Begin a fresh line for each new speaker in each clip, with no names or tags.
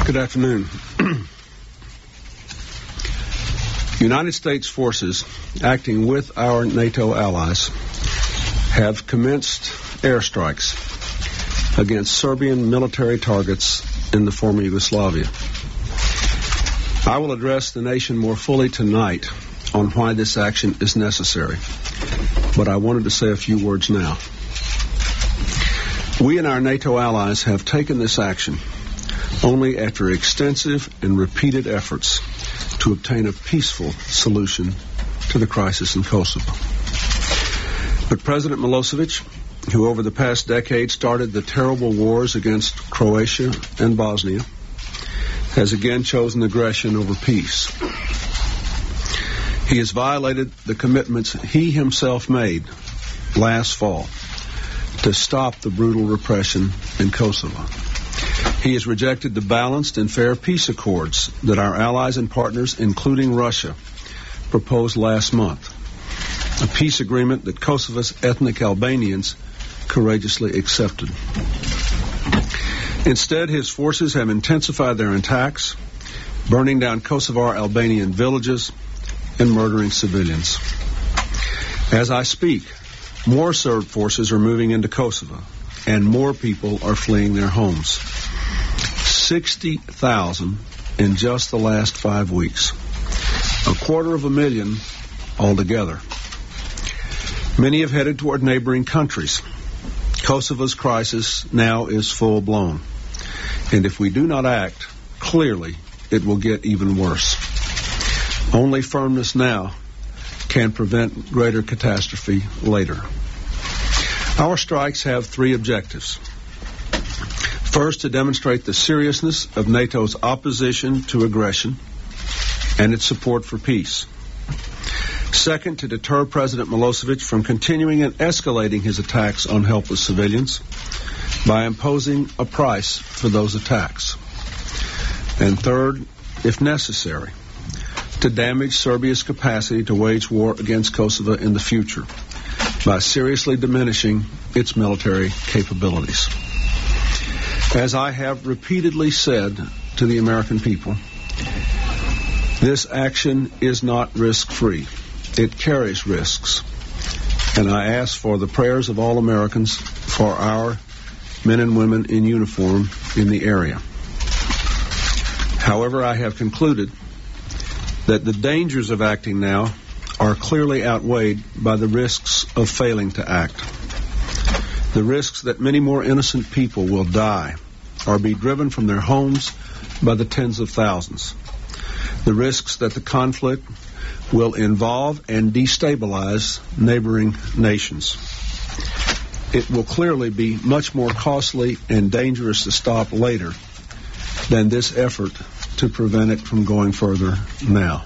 Good afternoon. United States forces acting with our NATO allies have commenced airstrikes against Serbian military targets in the former Yugoslavia. I will address the nation more fully tonight on why this action is necessary, but I wanted to say a few words now. We and our NATO allies have taken this action only after extensive and repeated efforts to obtain a peaceful solution to the crisis in Kosovo. But President Milosevic, who over the past decade started the terrible wars against Croatia and Bosnia, has again chosen aggression over peace. He has violated the commitments he himself made last fall to stop the brutal repression in Kosovo. He has rejected the balanced and fair peace accords that our allies and partners, including Russia, proposed last month, a peace agreement that Kosovo's ethnic Albanians courageously accepted. Instead, his forces have intensified their attacks, burning down Kosovar Albanian villages and murdering civilians. As I speak, more Serb forces are moving into Kosovo, and more people are fleeing their homes. 60,000 in just the last 5 weeks. 250,000 altogether. Many have headed toward neighboring countries. Kosovo's crisis now is full-blown. And if we do not act, clearly it will get even worse. Only firmness now can prevent greater catastrophe later. Our strikes have 3 objectives. First, to demonstrate the seriousness of NATO's opposition to aggression and its support for peace. Second, to deter President Milosevic from continuing and escalating his attacks on helpless civilians by imposing a price for those attacks. And third, if necessary, to damage Serbia's capacity to wage war against Kosovo in the future by seriously diminishing its military capabilities. As I have repeatedly said to the American people, this action is not risk-free. It carries risks. And I ask for the prayers of all Americans for our men and women in uniform in the area. However, I have concluded that the dangers of acting now are clearly outweighed by the risks of failing to act. The risks that many more innocent people will die or be driven from their homes by the tens of thousands. The risks that the conflict will involve and destabilize neighboring nations. It will clearly be much more costly and dangerous to stop later than this effort to prevent it from going further now.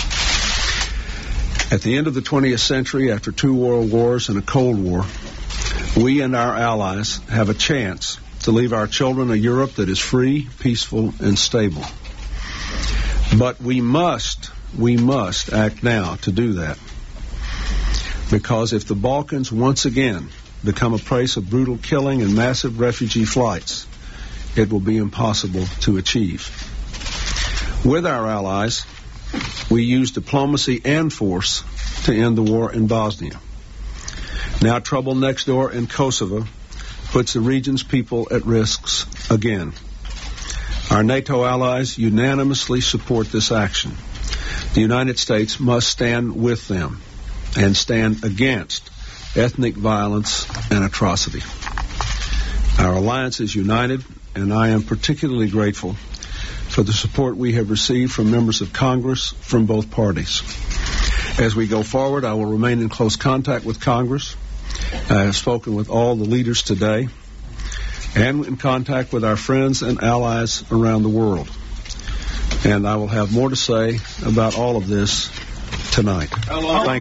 At the end of the 20th century, after 2 world wars and a Cold War, we and our allies have a chance to leave our children a Europe that is free, peaceful, and stable. But we must act now to do that. Because if the Balkans once again become a place of brutal killing and massive refugee flights, it will be impossible to achieve. With our allies, we use diplomacy and force to end the war in Bosnia. Now trouble next door in Kosovo puts the region's people at risks again. Our NATO allies unanimously support this action. The United States must stand with them and stand against ethnic violence and atrocity. Our alliance is united, and I am particularly grateful for the support we have received from members of Congress from both parties. As we go forward, I will remain in close contact with Congress. I have spoken with all the leaders today and in contact with our friends and allies around the world. And I will have more to say about all of this tonight. Thank you.